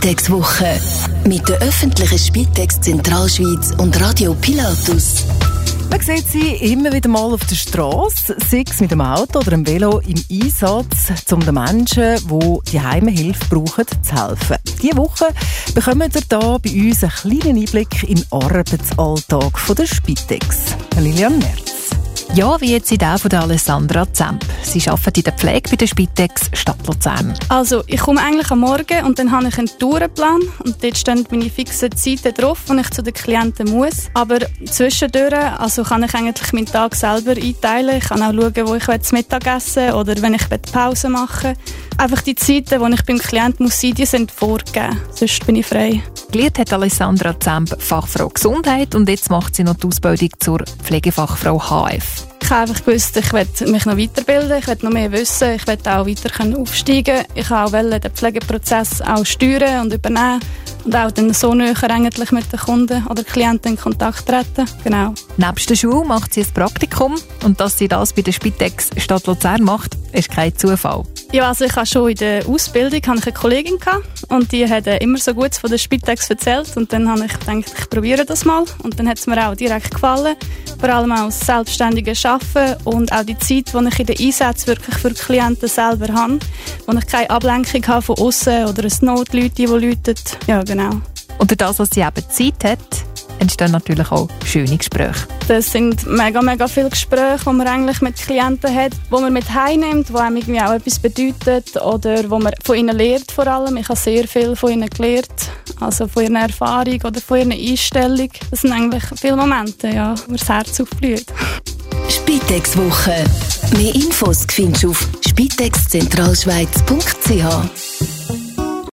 Spitex-Woche mit der öffentlichen Spitex Zentralschweiz und Radio Pilatus. Man sieht sie immer wieder mal auf der Straße, sei es mit dem Auto oder dem Velo im Einsatz, um den Menschen, die die Heimhilfe brauchen, zu helfen. Diese Woche bekommen wir hier bei uns einen kleinen Einblick in den Arbeitsalltag der Spitex. Lilian Merz. Ja, wie jetzt in der von der Alessandra Zemp. Sie arbeitet in der Pflege bei der Spitex Stadt Luzern. Also, ich komme eigentlich am Morgen und dann habe ich einen Tourenplan und dort stehen meine fixen Zeiten drauf, wo ich zu den Klienten muss. Aber zwischendurch kann ich eigentlich meinen Tag selber einteilen. Ich kann auch schauen, wo ich zu Mittag essen oder wenn ich Pause machen will. Einfach die Zeiten, die ich beim Klienten muss sein, die sind vorgegeben. Sonst bin ich frei. Gelernt hat Alessandra Zemp Fachfrau Gesundheit und jetzt macht sie noch die Ausbildung zur Pflegefachfrau HF. Ich habe einfach gewusst, ich will mich noch weiterbilden, ich will noch mehr wissen, ich will auch weiter aufsteigen. Ich wollte auch den Pflegeprozess auch steuern und übernehmen und auch dann so näher eigentlich mit den Kunden oder Klienten in Kontakt treten. Genau. Nebst der Schule macht sie ein Praktikum und dass sie das bei der Spitex Stadt Luzern macht, ist kein Zufall. Ja, also ich habe schon in der Ausbildung eine Kollegin gehabt und die hat immer so gut von der Spitex erzählt und dann habe ich gedacht, ich probiere das mal und dann hat es mir auch direkt gefallen, vor allem auch das selbstständige Arbeiten und auch die Zeit, die ich in den Einsätzen wirklich für die Klienten selber habe, wo ich keine Ablenkung habe von außen oder ein Notleute, die läuten. Ja, genau. Und durch das, dass sie eben Zeit hat, entstehen natürlich auch schöne Gespräche. Das sind mega viele Gespräche, die man eigentlich mit Klienten hat, die man mit heimnimmt, die einem irgendwie auch etwas bedeutet oder wo man von ihnen lernt vor allem. Ich habe sehr viel von ihnen gelernt, also von ihrer Erfahrung oder von ihrer Einstellung. Das sind eigentlich viele Momente, ja, wo das Herz aufblüht. Spitex-Woche. Mehr Infos findest du auf spitexzentralschweiz.ch.